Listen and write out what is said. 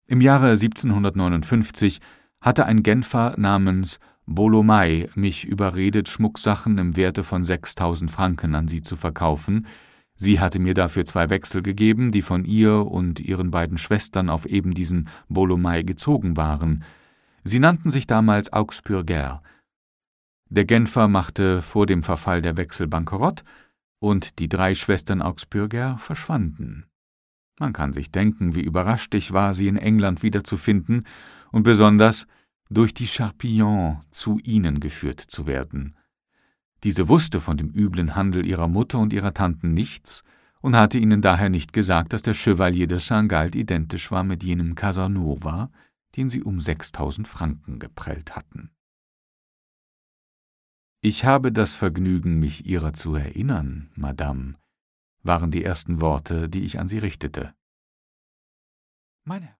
Im Jahre 1759 hatte ein Genfer namens Bolomai mich überredet, Schmucksachen im Werte von 6.000 Franken an sie zu verkaufen. Sie hatte mir dafür 2 Wechsel gegeben, die von ihr und ihren beiden Schwestern auf eben diesen Bolomai gezogen waren. Sie nannten sich damals Augsburger. Der Genfer machte vor dem Verfall der Wechsel bankerott und die 3 Schwestern Augsburger verschwanden. Man kann sich denken, wie überrascht ich war, sie in England wiederzufinden und besonders durch die Charpillon zu ihnen geführt zu werden. Diese wusste von dem üblen Handel ihrer Mutter und ihrer Tanten nichts und hatte ihnen daher nicht gesagt, dass der Chevalier de Saint-Gald identisch war mit jenem Casanova, den sie um 6.000 Franken geprellt hatten. »Ich habe das Vergnügen, mich Ihrer zu erinnern, Madame«, waren die ersten Worte, die ich an sie richtete. »Meine